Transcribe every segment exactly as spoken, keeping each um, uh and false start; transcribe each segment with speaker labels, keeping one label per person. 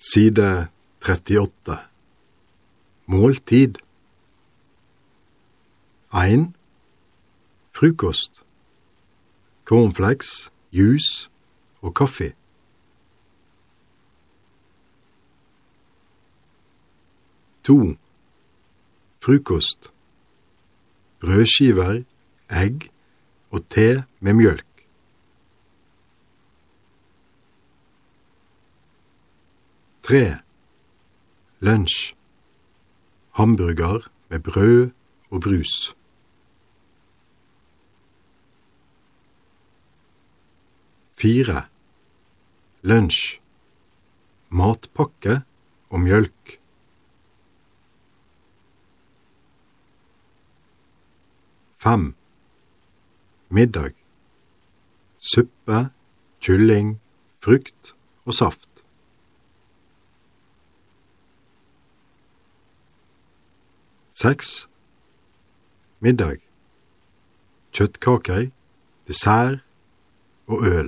Speaker 1: Side trettiåtte. Måltid. en. Frukost. Cornflakes, juice og kaffe. to. Frukost. Brødskiver, egg og te med mjølk. tre. Lunsj. Hamburger med brød og brus. fire. Lunsj. Matpakke og mjølk. fem. Middag. Suppe, kylling, frukt og saft. seks. Middag. Kjøttkaker, dessert og øl.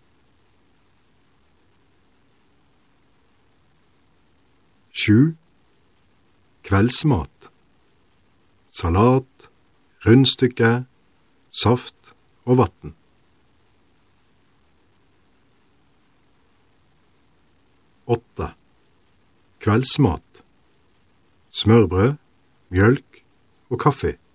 Speaker 1: sju. Kveldsmat. Salat, rundstykke, saft og vatten. åtte. Kveldsmat. Smørbrød, mjølk og kaffe.